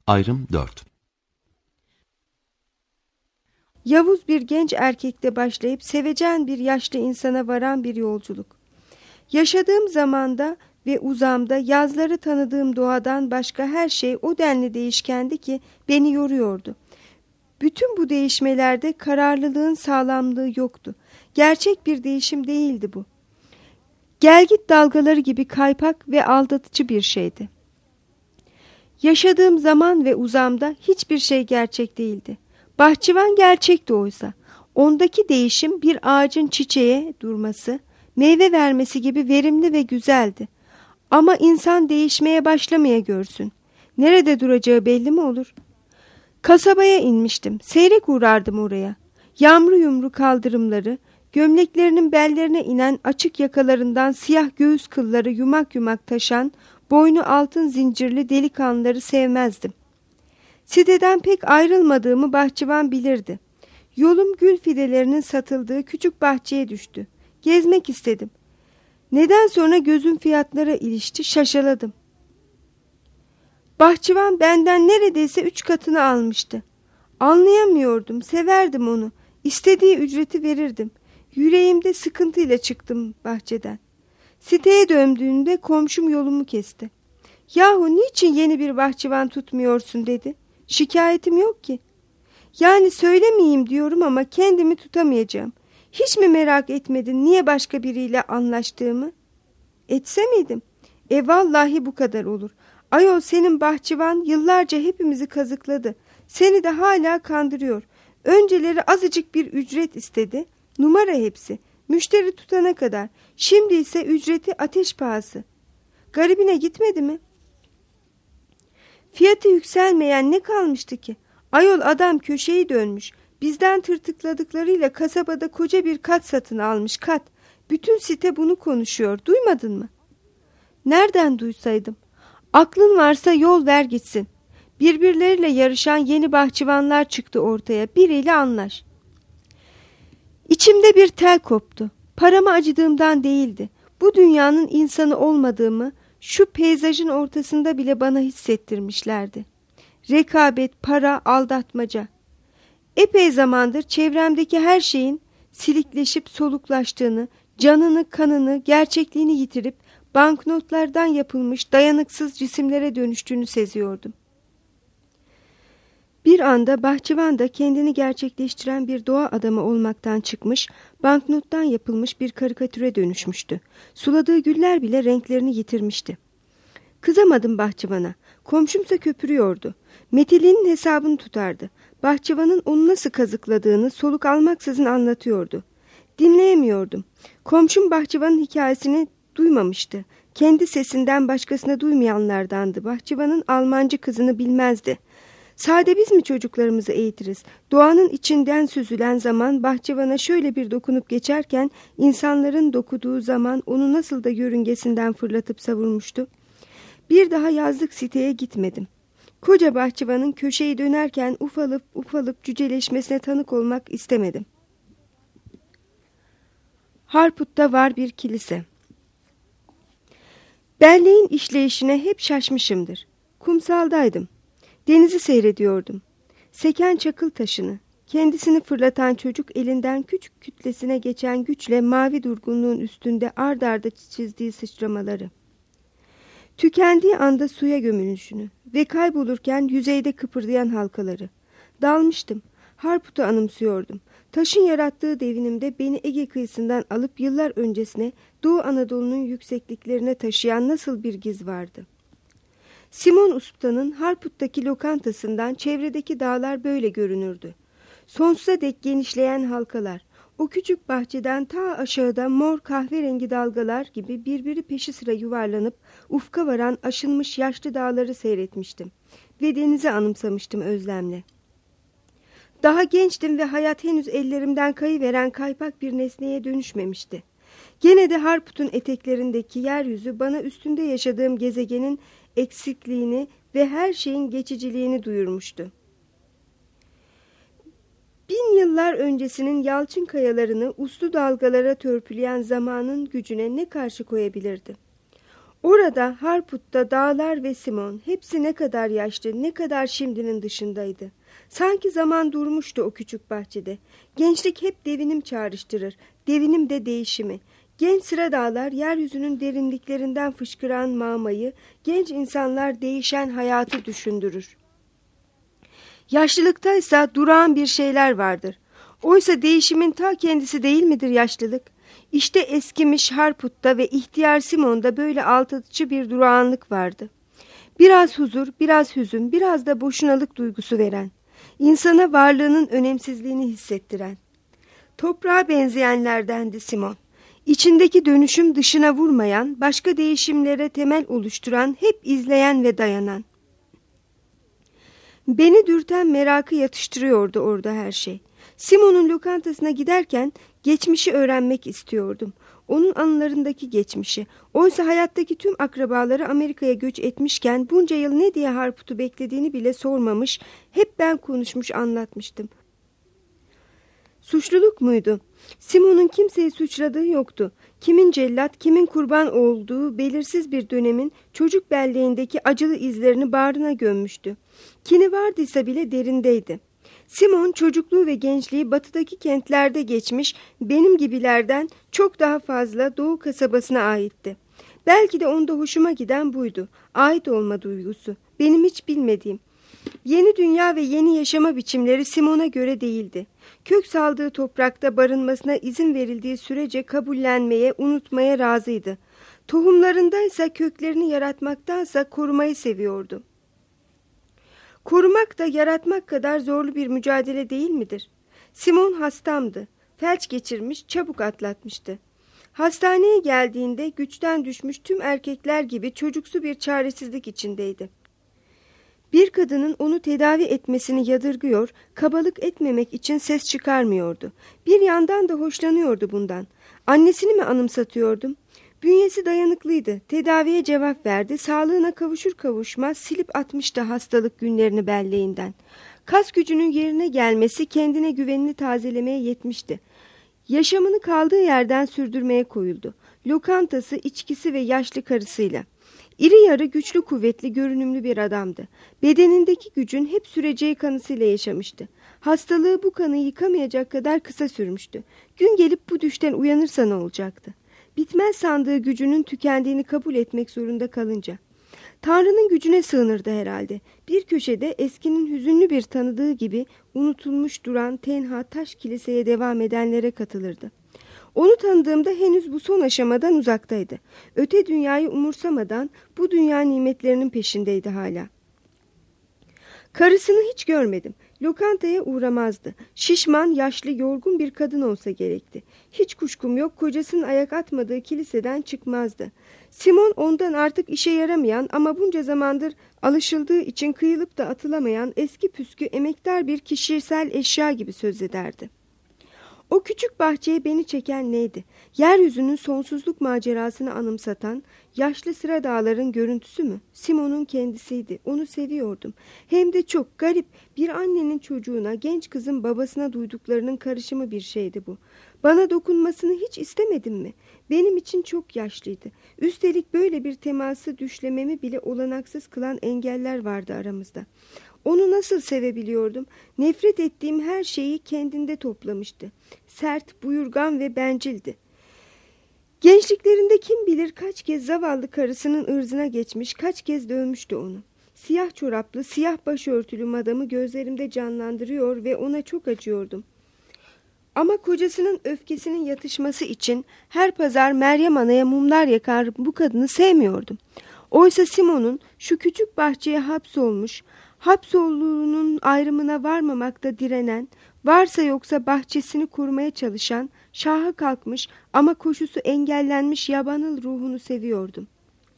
Ayrım 4. Yavuz bir genç erkekte başlayıp sevecen bir yaşlı insana varan bir yolculuk. Yaşadığım zamanda ve uzamda yazları tanıdığım doğadan başka her şey o denli değişkendi ki beni yoruyordu. Bütün bu değişmelerde kararlılığın sağlamlığı yoktu. Gerçek bir değişim değildi bu. Gelgit dalgaları gibi kaypak ve aldatıcı bir şeydi. Yaşadığım zaman ve uzamda hiçbir şey gerçek değildi. Bahçıvan gerçekti oysa. Ondaki değişim bir ağacın çiçeğe durması, meyve vermesi gibi verimli ve güzeldi. Ama insan değişmeye başlamaya görsün. Nerede duracağı belli mi olur? Kasabaya inmiştim. Seyrek uğrardım oraya. Yamru yumru kaldırımları, gömleklerinin bellerine inen açık yakalarından siyah göğüs kılları yumak yumak taşan, boynu altın zincirli delikanlıları sevmezdim. Siteden pek ayrılmadığımı bahçıvan bilirdi. Yolum gül fidelerinin satıldığı küçük bahçeye düştü. Gezmek istedim. Neden sonra gözüm fiyatlara ilişti, şaşaladım. Bahçıvan benden neredeyse 3 katını almıştı. Anlayamıyordum, severdim onu. İstediği ücreti verirdim. Yüreğimde sıkıntıyla çıktım bahçeden. Siteye döndüğünde komşum yolumu kesti. Yahu niçin yeni bir bahçıvan tutmuyorsun dedi. Şikayetim yok ki. Yani söylemeyeyim diyorum ama kendimi tutamayacağım. Hiç mi merak etmedin niye başka biriyle anlaştığımı? Etse miydim? Vallahi bu kadar olur. Ayol senin bahçıvan yıllarca hepimizi kazıkladı. Seni de hala kandırıyor. Önceleri azıcık bir ücret istedi. Numara hepsi. Müşteri tutana kadar. Şimdi ise ücreti ateş pahası. Garibine gitmedi mi? Fiyatı yükselmeyen ne kalmıştı ki? Ayol adam köşeyi dönmüş. Bizden tırtıkladıklarıyla kasabada koca bir kat satın almış, kat. Bütün site bunu konuşuyor. Duymadın mı? Nereden duysaydım? Aklın varsa yol ver gitsin. Birbirleriyle yarışan yeni bahçıvanlar çıktı ortaya. Biriyle anlaş. İçimde bir tel koptu. Parama acıdığımdan değildi. Bu dünyanın insanı olmadığımı şu peyzajın ortasında bile bana hissettirmişlerdi. Rekabet, para, aldatmaca. Epey zamandır çevremdeki her şeyin silikleşip soluklaştığını, canını, kanını, gerçekliğini yitirip banknotlardan yapılmış dayanıksız cisimlere dönüştüğünü seziyordum. Bir anda bahçıvan da kendini gerçekleştiren bir doğa adamı olmaktan çıkmış, banknottan yapılmış bir karikatüre dönüşmüştü. Suladığı güller bile renklerini yitirmişti. Kızamadım bahçıvana. Komşumsa köpürüyordu. Meteliğinin hesabını tutardı. Bahçıvanın onu nasıl kazıkladığını soluk almaksızın anlatıyordu. Dinleyemiyordum. Komşum bahçıvanın hikayesini duymamıştı. Kendi sesinden başkasına duymayanlardandı. Bahçıvanın Almancı kızını bilmezdi. Sade biz mi çocuklarımızı eğitiriz? Doğanın içinden süzülen zaman bahçıvana şöyle bir dokunup geçerken insanların dokuduğu zaman onu nasıl da yörüngesinden fırlatıp savurmuştu. Bir daha yazlık siteye gitmedim. Koca bahçıvanın köşeyi dönerken ufalıp ufalıp cüceleşmesine tanık olmak istemedim. Harput'ta var bir kilise. Belleğin işleyişine hep şaşmışımdır. Kumsaldaydım. Denizi seyrediyordum. Seken çakıl taşını, kendisini fırlatan çocuk elinden küçük kütlesine geçen güçle mavi durgunluğun üstünde ard arda çizdiği sıçramaları. Tükendiği anda suya gömülüşünü ve kaybolurken yüzeyde kıpırdayan halkaları. Dalmıştım. Harput'u anımsıyordum. Taşın yarattığı devinimde beni Ege kıyısından alıp yıllar öncesine Doğu Anadolu'nun yüksekliklerine taşıyan nasıl bir giz vardı. Simon Usta'nın Harput'taki lokantasından çevredeki dağlar böyle görünürdü. Sonsuza dek genişleyen halkalar, o küçük bahçeden ta aşağıda mor kahverengi dalgalar gibi birbiri peşi sıra yuvarlanıp ufka varan aşınmış yaşlı dağları seyretmiştim ve denizi anımsamıştım özlemle. Daha gençtim ve hayat henüz ellerimden kayıveren kaypak bir nesneye dönüşmemişti. Gene de Harput'un eteklerindeki yeryüzü bana üstünde yaşadığım gezegenin eksikliğini ve her şeyin geçiciliğini duyurmuştu. 1000 yıllar öncesinin yalçın kayalarını uslu dalgalara törpüleyen zamanın gücüne ne karşı koyabilirdi? Orada, Harput'ta dağlar ve Simon hepsi ne kadar yaşlı, ne kadar şimdinin dışındaydı. Sanki zaman durmuştu o küçük bahçede. Gençlik hep devinim çağrıştırır, devinim de değişimi. Genç sıra dağlar yeryüzünün derinliklerinden fışkıran mağmayı, genç insanlar değişen hayatı düşündürür. Yaşlılıktaysa durağan bir şeyler vardır. Oysa değişimin ta kendisi değil midir yaşlılık? İşte eskimiş Harput'ta ve ihtiyar Simon'da böyle aldatıcı bir durağanlık vardı. Biraz huzur, biraz hüzün, biraz da boşunalık duygusu veren, insana varlığının önemsizliğini hissettiren. Toprağa benzeyenlerdendi Simon. İçindeki dönüşüm dışına vurmayan, başka değişimlere temel oluşturan, hep izleyen ve dayanan. Beni dürten merakı yatıştırıyordu orada her şey. Simon'un lokantasına giderken geçmişi öğrenmek istiyordum. Onun anılarındaki geçmişi. Oysa hayattaki tüm akrabaları Amerika'ya göç etmişken bunca yıl ne diye Harput'u beklediğini bile sormamış, hep ben konuşmuş anlatmıştım. Suçluluk muydu? Simon'un kimseyi suçladığı yoktu. Kimin cellat, kimin kurban olduğu belirsiz bir dönemin çocuk belleğindeki acılı izlerini bağrına gömmüştü. Kini vardıysa bile derindeydi. Simon çocukluğu ve gençliği batıdaki kentlerde geçmiş, benim gibilerden çok daha fazla Doğu kasabasına aitti. Belki de onda hoşuma giden buydu. Ait olma duygusu. Benim hiç bilmediğim. Yeni dünya ve yeni yaşama biçimleri Simon'a göre değildi. Kök saldığı toprakta barınmasına izin verildiği sürece kabullenmeye, unutmaya razıydı. Tohumlarındaysa köklerini yaratmaktansa korumayı seviyordu. Korumak da yaratmak kadar zorlu bir mücadele değil midir? Simon hastamdı. Felç geçirmiş, çabuk atlatmıştı. Hastaneye geldiğinde güçten düşmüş tüm erkekler gibi çocuksu bir çaresizlik içindeydi. Bir kadının onu tedavi etmesini yadırgıyor, kabalık etmemek için ses çıkarmıyordu. Bir yandan da hoşlanıyordu bundan. Annesini mi anımsatıyordum? Bünyesi dayanıklıydı, tedaviye cevap verdi, sağlığına kavuşur kavuşmaz silip atmıştı hastalık günlerini belleğinden. Kas gücünün yerine gelmesi kendine güvenini tazelemeye yetmişti. Yaşamını kaldığı yerden sürdürmeye koyuldu. Lokantası, içkisi ve yaşlı karısıyla. İri yarı, güçlü, kuvvetli, görünümlü bir adamdı. Bedenindeki gücün hep süreceği kanısıyla yaşamıştı. Hastalığı bu kanı yıkamayacak kadar kısa sürmüştü. Gün gelip bu düşten uyanırsa ne olacaktı? Bitmez sandığı gücünün tükendiğini kabul etmek zorunda kalınca. Tanrı'nın gücüne sığınırdı herhalde. Bir köşede eskinin hüzünlü bir tanıdığı gibi unutulmuş duran tenha taş kiliseye devam edenlere katılırdı. Onu tanıdığımda henüz bu son aşamadan uzaktaydı. Öte dünyayı umursamadan bu dünya nimetlerinin peşindeydi hala. Karısını hiç görmedim. Lokantaya uğramazdı. Şişman, yaşlı, yorgun bir kadın olsa gerekti. Hiç kuşkum yok, kocasının ayak atmadığı kiliseden çıkmazdı. Simon ondan artık işe yaramayan ama bunca zamandır alışıldığı için kıyılıp da atılamayan eski püskü emektar bir kişisel eşya gibi söz ederdi. O küçük bahçeye beni çeken neydi? Yeryüzünün sonsuzluk macerasını anımsatan yaşlı sıra dağların görüntüsü mü? Simon'un kendisiydi. Onu seviyordum. Hem de çok garip, bir annenin çocuğuna, genç kızın babasına duyduklarının karışımı bir şeydi bu. Bana dokunmasını hiç istemedim mi? Benim için çok yaşlıydı. Üstelik böyle bir teması düşlememi bile olanaksız kılan engeller vardı aramızda. Onu nasıl sevebiliyordum? Nefret ettiğim her şeyi kendinde toplamıştı. Sert, buyurgan ve bencildi. Gençliklerinde kim bilir kaç kez zavallı karısının ırzına geçmiş, kaç kez dövmüştü onu. Siyah çoraplı, siyah başörtülü madamı gözlerimde canlandırıyor ve ona çok acıyordum. Ama kocasının öfkesinin yatışması için her pazar Meryem Ana'ya mumlar yakar bu kadını sevmiyordum. Oysa Simon'un şu küçük bahçeye hapsolduğunun ayrımına varmamakta direnen, varsa yoksa bahçesini kurmaya çalışan, şaha kalkmış ama koşusu engellenmiş yabanıl ruhunu seviyordum.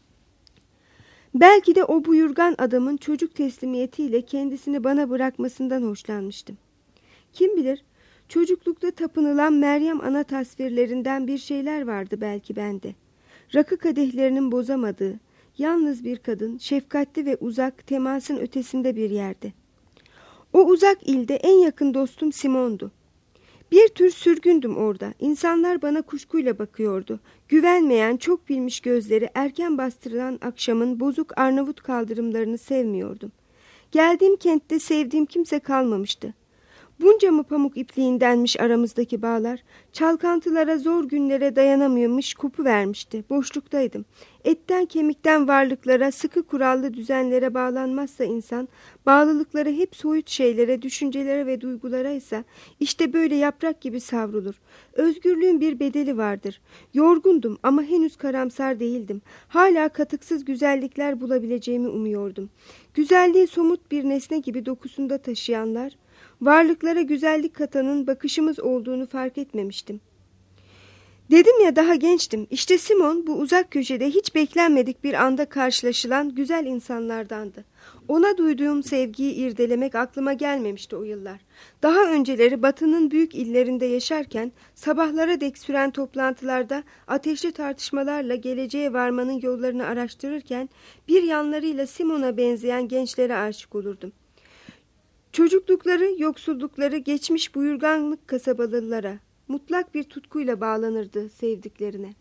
Belki de o buyurgan adamın çocuk teslimiyetiyle kendisini bana bırakmasından hoşlanmıştım. Kim bilir, çocuklukta tapınılan Meryem Ana tasvirlerinden bir şeyler vardı belki bende. Rakı kadehlerinin bozamadığı, yalnız bir kadın, şefkatli ve uzak, temasın ötesinde bir yerde. O uzak ilde en yakın dostum Simon'du. Bir tür sürgündüm orada. İnsanlar bana kuşkuyla bakıyordu. Güvenmeyen, çok bilmiş gözleri erken bastırılan akşamın bozuk Arnavut kaldırımlarını sevmiyordum. Geldiğim kentte sevdiğim kimse kalmamıştı. Bunca mı pamuk ipliğindenmiş aramızdaki bağlar? Çalkantılara, zor günlere dayanamıyormuş, kopuvermişti. Boşluktaydım. Etten kemikten varlıklara, sıkı kurallı düzenlere bağlanmazsa insan, bağlılıkları hep soyut şeylere, düşüncelere ve duygulara ise işte böyle yaprak gibi savrulur. Özgürlüğün bir bedeli vardır. Yorgundum ama henüz karamsar değildim. Hala katıksız güzellikler bulabileceğimi umuyordum. Güzelliği somut bir nesne gibi dokusunda taşıyanlar, varlıklara güzellik katanın bakışımız olduğunu fark etmemiştim. Dedim ya, daha gençtim. İşte Simon bu uzak köşede hiç beklenmedik bir anda karşılaşılan güzel insanlardandı. Ona duyduğum sevgiyi irdelemek aklıma gelmemişti o yıllar. Daha önceleri Batı'nın büyük illerinde yaşarken sabahlara dek süren toplantılarda ateşli tartışmalarla geleceğe varmanın yollarını araştırırken bir yanlarıyla Simon'a benzeyen gençlere aşık olurdum. Çocuklukları, yoksullukları geçmiş buyurganlık kasabalılara mutlak bir tutkuyla bağlanırdı sevdiklerine.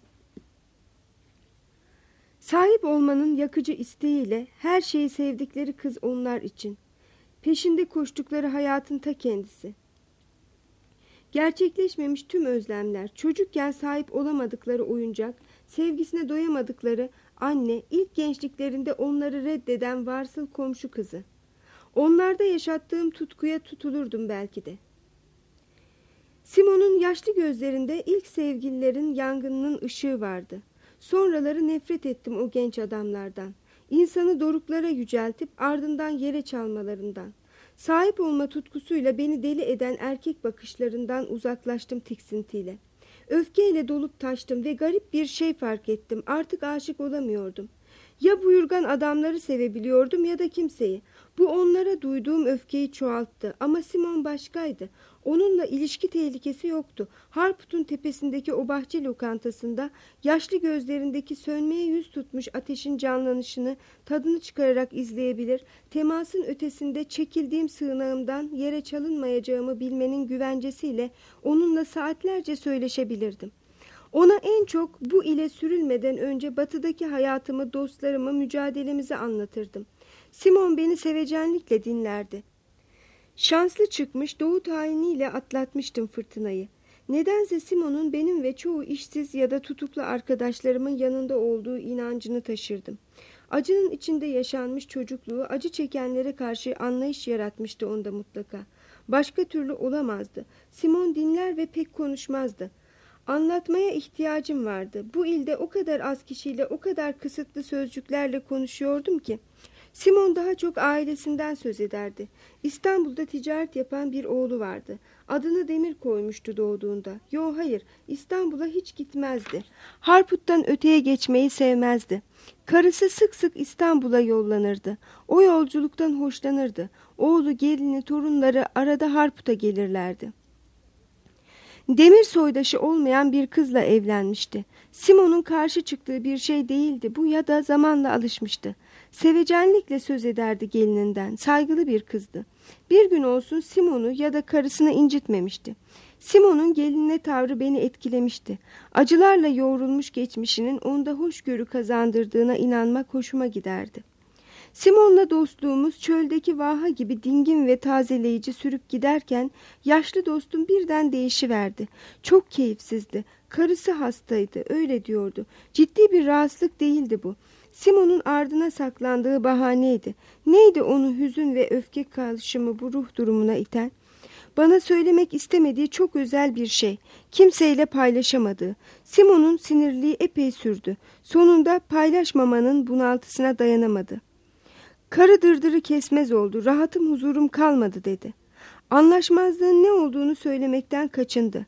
Sahip olmanın yakıcı isteğiyle her şeyi sevdikleri kız onlar için. Peşinde koştukları hayatın ta kendisi. Gerçekleşmemiş tüm özlemler, çocukken sahip olamadıkları oyuncak, sevgisine doyamadıkları anne, ilk gençliklerinde onları reddeden varsıl komşu kızı. Onlarda yaşattığım tutkuya tutulurdum belki de. Simon'un yaşlı gözlerinde ilk sevgililerin yangınının ışığı vardı. Sonraları nefret ettim o genç adamlardan. İnsanı doruklara yüceltip ardından yere çalmalarından. Sahip olma tutkusuyla beni deli eden erkek bakışlarından uzaklaştım tiksintiyle. Öfkeyle dolup taştım ve garip bir şey fark ettim. Artık aşık olamıyordum. Ya buyurgan adamları sevebiliyordum ya da kimseyi. Bu onlara duyduğum öfkeyi çoğalttı. Ama Simon başkaydı. Onunla ilişki tehlikesi yoktu. Harput'un tepesindeki o bahçe lokantasında yaşlı gözlerindeki sönmeye yüz tutmuş ateşin canlanışını tadını çıkararak izleyebilir, temasın ötesinde çekildiğim sığınağımdan yere çalınmayacağımı bilmenin güvencesiyle onunla saatlerce söyleşebilirdim. Ona en çok bu ile sürülmeden önce batıdaki hayatımı, dostlarımı, mücadelemizi anlatırdım. Simon beni sevecenlikle dinlerdi. Şanslı çıkmış, doğu tayiniyle atlatmıştım fırtınayı. Nedense Simon'un benim ve çoğu işsiz ya da tutuklu arkadaşlarımın yanında olduğu inancını taşırdım. Acının içinde yaşanmış çocukluğu acı çekenlere karşı anlayış yaratmıştı onda mutlaka. Başka türlü olamazdı. Simon dinler ve pek konuşmazdı. Anlatmaya ihtiyacım vardı. Bu ilde o kadar az kişiyle o kadar kısıtlı sözcüklerle konuşuyordum ki. Simon daha çok ailesinden söz ederdi. İstanbul'da ticaret yapan bir oğlu vardı. Adını Demir koymuştu doğduğunda. Yo hayır, İstanbul'a hiç gitmezdi. Harput'tan öteye geçmeyi sevmezdi. Karısı sık sık İstanbul'a yollanırdı. O yolculuktan hoşlanırdı. Oğlu, gelini, torunları arada Harput'a gelirlerdi. Demir soydaşı olmayan bir kızla evlenmişti. Simon'un karşı çıktığı bir şey değildi bu ya da zamanla alışmıştı. Sevecenlikle söz ederdi gelininden, saygılı bir kızdı. Bir gün olsun Simon'u ya da karısını incitmemişti. Simon'un gelinine tavrı beni etkilemişti. Acılarla yoğrulmuş geçmişinin onda hoşgörü kazandırdığına inanmak hoşuma giderdi. Simon'la dostluğumuz çöldeki vaha gibi dingin ve tazeleyici sürüp giderken yaşlı dostum birden değişiverdi. Çok keyifsizdi. Karısı hastaydı, öyle diyordu. Ciddi bir rahatsızlık değildi bu. Simon'un ardına saklandığı bahaneydi. Neydi onu hüzün ve öfke karışımı bu ruh durumuna iten? Bana söylemek istemediği çok özel bir şey. Kimseyle paylaşamadığı. Simon'un sinirliği epey sürdü. Sonunda paylaşmamanın bunaltısına dayanamadı. Karı dırdırı kesmez oldu. Rahatım, huzurum kalmadı dedi. Anlaşmazlığın ne olduğunu söylemekten kaçındı.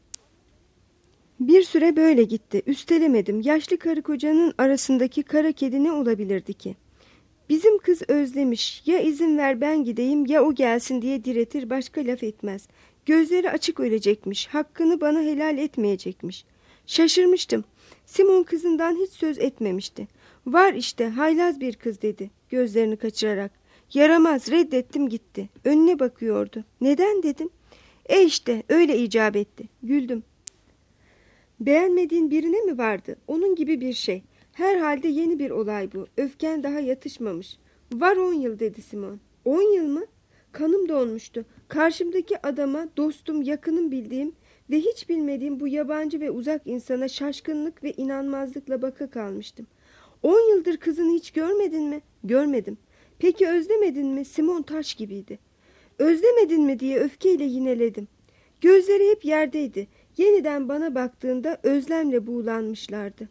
Bir süre böyle gitti. Üstelemedim. Yaşlı karı kocanın arasındaki kara kedi ne olabilirdi ki? Bizim kız özlemiş. Ya izin ver ben gideyim ya o gelsin diye diretir, başka laf etmez. Gözleri açık ölecekmiş. Hakkını bana helal etmeyecekmiş. Şaşırmıştım. Simon kızından hiç söz etmemişti. Var işte, haylaz bir kız dedi gözlerini kaçırarak. Yaramaz, reddettim gitti. Önüne bakıyordu. Neden dedim. İşte öyle icap etti. Güldüm. Beğenmediğin birine mi vardı? Onun gibi bir şey. Herhalde yeni bir olay bu. Öfken daha yatışmamış. Var 10 yıl dedi Simon. 10 yıl mı? Kanım donmuştu. Karşımdaki adama, dostum, yakınım bildiğim ve hiç bilmediğim bu yabancı ve uzak insana şaşkınlık ve inanmazlıkla baka kalmıştım. 10 yıldır kızını hiç görmedin mi? Görmedim. Peki özlemedin mi? Simon taş gibiydi. Özlemedin mi diye öfkeyle yineledim. Gözleri hep yerdeydi. Yeniden bana baktığında özlemle buğulanmışlardı.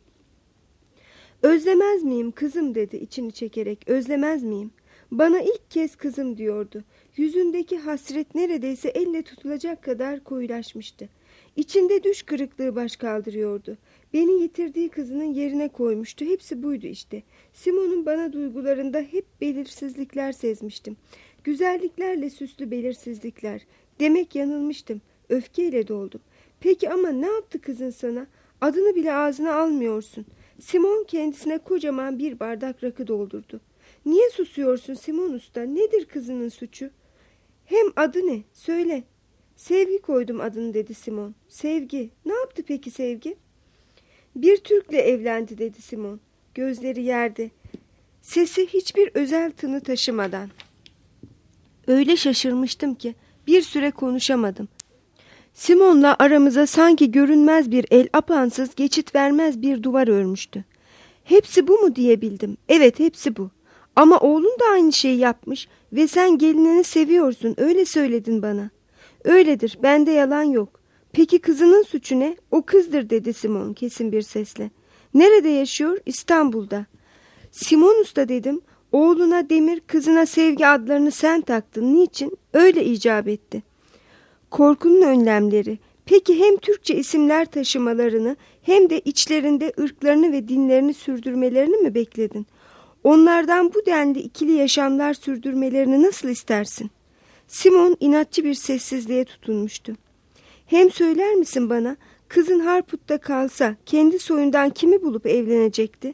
Özlemez miyim kızım dedi içini çekerek. Özlemez miyim? Bana ilk kez kızım diyordu. Yüzündeki hasret neredeyse elle tutulacak kadar koyulaşmıştı. İçinde düş kırıklığı baş kaldırıyordu. Beni yitirdiği kızının yerine koymuştu. Hepsi buydu işte. Simon'un bana duygularında hep belirsizlikler sezmiştim. Güzelliklerle süslü belirsizlikler. Demek yanılmıştım. Öfkeyle doldum. Peki ama ne yaptı kızın sana? Adını bile ağzına almıyorsun. Simon kendisine kocaman bir bardak rakı doldurdu. Niye susuyorsun Simon Usta? Nedir kızının suçu? Hem adı ne? Söyle. Sevgi koydum adını dedi Simon. Sevgi. Ne yaptı peki Sevgi? Bir Türk'le evlendi dedi Simon. Gözleri yerde. Sesi hiçbir özel tını taşımadan. Öyle şaşırmıştım ki bir süre konuşamadım. Simon'la aramıza sanki görünmez bir el, apansız, geçit vermez bir duvar örmüştü. Hepsi bu mu diyebildim. Evet, hepsi bu. Ama oğlun da aynı şeyi yapmış ve sen gelinini seviyorsun, öyle söyledin bana. Öyledir, bende yalan yok. Peki kızının suçu ne? O kızdır dedi Simon kesin bir sesle. Nerede yaşıyor? İstanbul'da. Simon Usta dedim. Oğluna Demir, kızına Sevgi adlarını sen taktın. Niçin? Öyle icap etti. Korkunun önlemleri. Peki hem Türkçe isimler taşımalarını hem de içlerinde ırklarını ve dinlerini sürdürmelerini mi bekledin? Onlardan bu denli ikili yaşamlar sürdürmelerini nasıl istersin? Simon inatçı bir sessizliğe tutunmuştu. Hem söyler misin bana, kızın Harput'ta kalsa kendi soyundan kimi bulup evlenecekti?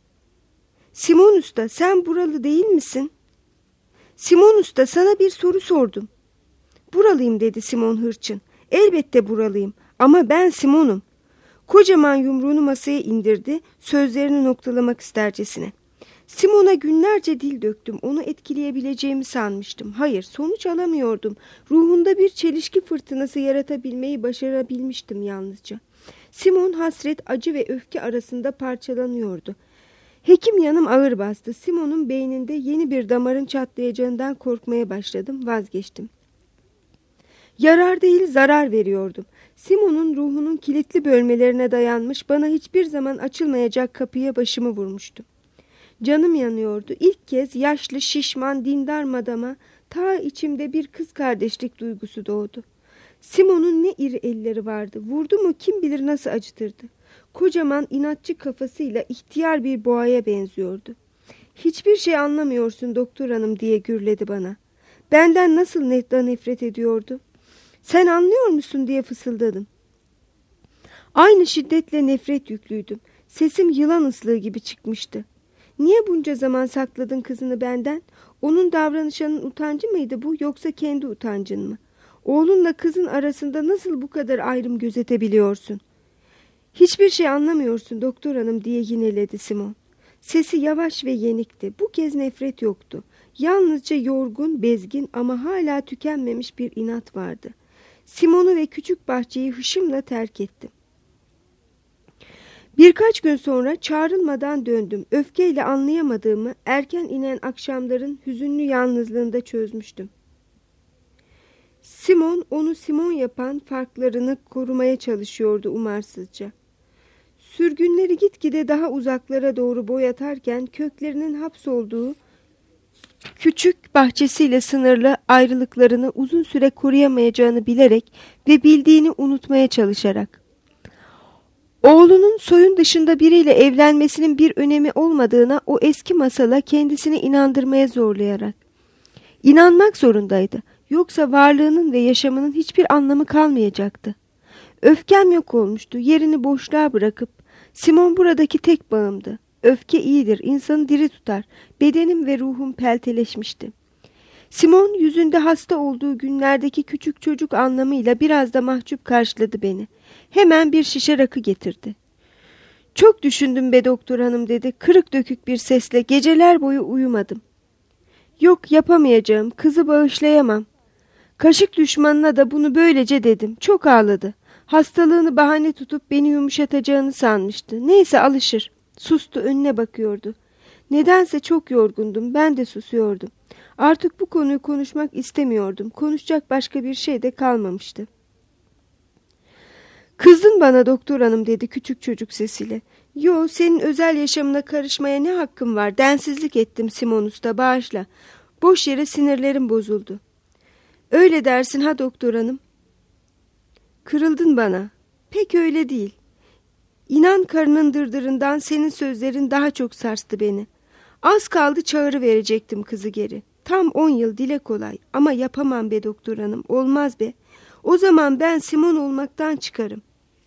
Simon Usta, sen buralı değil misin? Simon Usta, sana bir soru sordum. Buralıyım dedi Simon hırçın. Elbette buralıyım ama ben Simon'um. Kocaman yumruğunu masaya indirdi, sözlerini noktalamak istercesine. Simon'a günlerce dil döktüm, onu etkileyebileceğimi sanmıştım. Hayır, sonuç alamıyordum. Ruhunda bir çelişki fırtınası yaratabilmeyi başarabilmiştim yalnızca. Simon hasret, acı ve öfke arasında parçalanıyordu. Hekim yanım ağır bastı. Simon'un beyninde yeni bir damarın çatlayacağından korkmaya başladım, vazgeçtim. Yarar değil zarar veriyordum. Simon'un ruhunun kilitli bölmelerine dayanmış, bana hiçbir zaman açılmayacak kapıya başımı vurmuştum. Canım yanıyordu. İlk kez yaşlı, şişman, dindar madama ta içimde bir kız kardeşlik duygusu doğdu. Simon'un ne iri elleri vardı. Vurdu mu kim bilir nasıl acıtırdı. Kocaman inatçı kafasıyla ihtiyar bir boğaya benziyordu. Hiçbir şey anlamıyorsun doktor hanım diye gürledi bana. Benden nasıl nefret ediyordu. Sen anlıyor musun diye fısıldadım. Aynı şiddetle nefret yüklüydüm. Sesim yılan ıslığı gibi çıkmıştı. Niye bunca zaman sakladın kızını benden? Onun davranışının utancı mıydı bu yoksa kendi utancın mı? Oğlunla kızın arasında nasıl bu kadar ayrım gözetebiliyorsun? Hiçbir şey anlamıyorsun doktor hanım diye yineledi Simon. Sesi yavaş ve yenikti. Bu kez nefret yoktu. Yalnızca yorgun, bezgin ama hala tükenmemiş bir inat vardı. Simon'u ve küçük bahçeyi hışımla terk ettim. Birkaç gün sonra çağrılmadan döndüm. Öfkeyle anlayamadığımı erken inen akşamların hüzünlü yalnızlığında çözmüştüm. Simon onu Simon yapan farklarını korumaya çalışıyordu umarsızca. Sürgünleri gitgide daha uzaklara doğru boy atarken köklerinin hapsolduğu küçük bahçesiyle sınırlı ayrılıklarını uzun süre koruyamayacağını bilerek ve bildiğini unutmaya çalışarak. Oğlunun soyun dışında biriyle evlenmesinin bir önemi olmadığına o eski masala kendisini inandırmaya zorlayarak. İnanmak zorundaydı. Yoksa varlığının ve yaşamının hiçbir anlamı kalmayacaktı. Öfkem yok olmuştu. Yerini boşluğa bırakıp Simon buradaki tek bağımdı. Öfke iyidir, insanı diri tutar. Bedenim ve ruhum pelteleşmişti. Simon yüzünde hasta olduğu günlerdeki küçük çocuk anlamıyla biraz da mahcup karşıladı beni. Hemen bir şişe rakı getirdi. "Çok düşündüm be doktor hanım," dedi kırık dökük bir sesle. "Geceler boyu uyumadım." "Yok, yapamayacağım, kızı bağışlayamam." Kaşık düşmanına da bunu böylece dedim. Çok ağladı. Hastalığını bahane tutup beni yumuşatacağını sanmıştı. Neyse, alışır. Sustu, önüne bakıyordu. Nedense çok yorgundum. Ben de susuyordum. Artık bu konuyu konuşmak istemiyordum. Konuşacak başka bir şey de kalmamıştı. "Kızdın bana doktor hanım," dedi küçük çocuk sesiyle. "Yo, senin özel yaşamına karışmaya ne hakkım var? Densizlik ettim Simon Usta, bağışla. Boş yere sinirlerim bozuldu." "Öyle dersin ha doktor hanım." "Kırıldın bana." "Pek öyle değil. İnan, karının dırdırından senin sözlerin daha çok sarstı beni. Az kaldı çağırı verecektim kızı geri. Tam 10 yıl, dile kolay, ama yapamam be doktor hanım, olmaz be. O zaman ben Simon olmaktan çıkarım."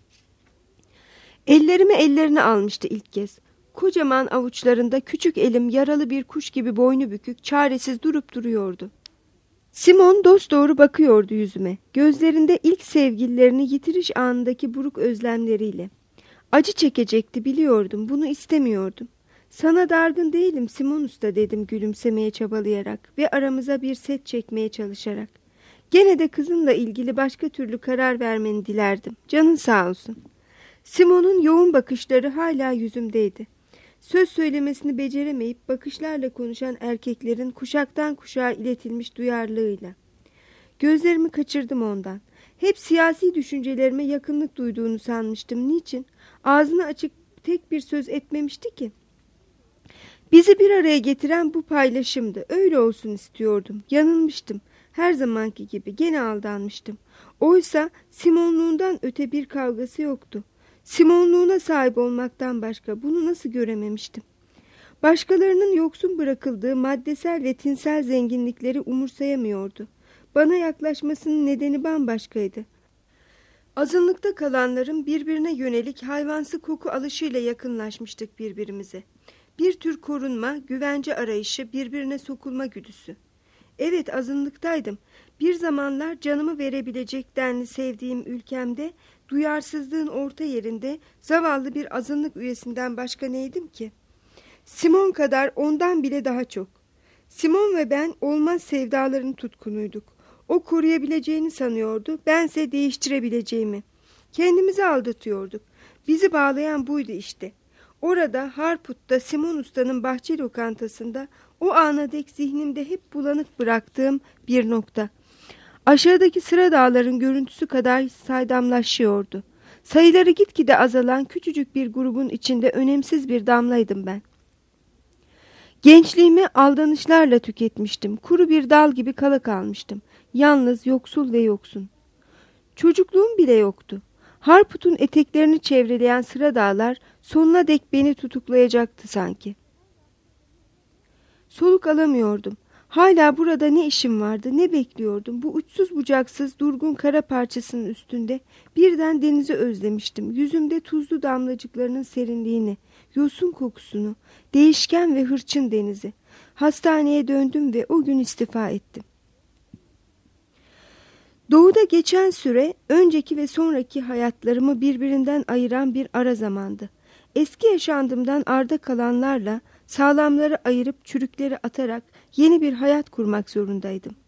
Ellerimi ellerine almıştı ilk kez. Kocaman avuçlarında küçük elim yaralı bir kuş gibi boynu bükük, çaresiz durup duruyordu. Simon dosdoğru bakıyordu yüzüme. Gözlerinde ilk sevgililerini yitiriş anındaki buruk özlemleriyle. Acı çekecekti, biliyordum, bunu istemiyordum. "Sana dargın değilim Simon Usta," dedim gülümsemeye çabalayarak ve aramıza bir set çekmeye çalışarak. "Gene de kızınla ilgili başka türlü karar vermeni dilerdim. Canın sağ olsun." Simon'un yoğun bakışları hala yüzümdeydi. Söz söylemesini beceremeyip bakışlarla konuşan erkeklerin kuşaktan kuşağa iletilmiş duyarlılığıyla. Gözlerimi kaçırdım ondan. Hep siyasi düşüncelerime yakınlık duyduğunu sanmıştım. Niçin? Ağzını açık tek bir söz etmemişti ki. Bizi bir araya getiren bu paylaşımdı. Öyle olsun istiyordum. Yanılmıştım. Her zamanki gibi gene aldanmıştım. Oysa Simonluğundan öte bir kavgası yoktu. Simonluğuna sahip olmaktan başka bunu nasıl görememiştim? Başkalarının yoksun bırakıldığı maddesel ve tinsel zenginlikleri umursayamıyordu. Bana yaklaşmasının nedeni bambaşkaydı. Azınlıkta kalanların birbirine yönelik hayvansı koku alışıyla yakınlaşmıştık birbirimize. Bir tür korunma, güvence arayışı, birbirine sokulma güdüsü. Evet, azınlıktaydım. Bir zamanlar canımı verebilecek denli sevdiğim ülkemde, duyarsızlığın orta yerinde zavallı bir azınlık üyesinden başka neydim ki? Simon kadar, ondan bile daha çok. Simon ve ben olmaz sevdaların tutkunuyduk. O koruyabileceğini sanıyordu, bense değiştirebileceğimi. Kendimizi aldatıyorduk. Bizi bağlayan buydu işte. Orada, Harput'ta, Simon Usta'nın bahçe lokantasında, o ana dek zihnimde hep bulanık bıraktığım bir nokta. Aşağıdaki sıra dağların görüntüsü kadar saydamlaşıyordu. Sayıları gitgide azalan küçücük bir grubun içinde önemsiz bir damlaydım ben. Gençliğimi aldanışlarla tüketmiştim. Kuru bir dal gibi kala kalmıştım. Yalnız, yoksul ve yoksun. Çocukluğum bile yoktu. Harput'un eteklerini çevreleyen sıra dağlar sonuna dek beni tutuklayacaktı sanki. Soluk alamıyordum. Hala burada ne işim vardı, ne bekliyordum? Bu uçsuz bucaksız durgun kara parçasının üstünde birden denizi özlemiştim. Yüzümde tuzlu damlacıklarının serinliğini, yosun kokusunu, değişken ve hırçın denizi. Hastaneye döndüm ve o gün istifa ettim. Doğuda geçen süre, önceki ve sonraki hayatlarımı birbirinden ayıran bir ara zamandı. Eski yaşantımdan arda kalanlarla sağlamları ayırıp çürükleri atarak yeni bir hayat kurmak zorundaydım.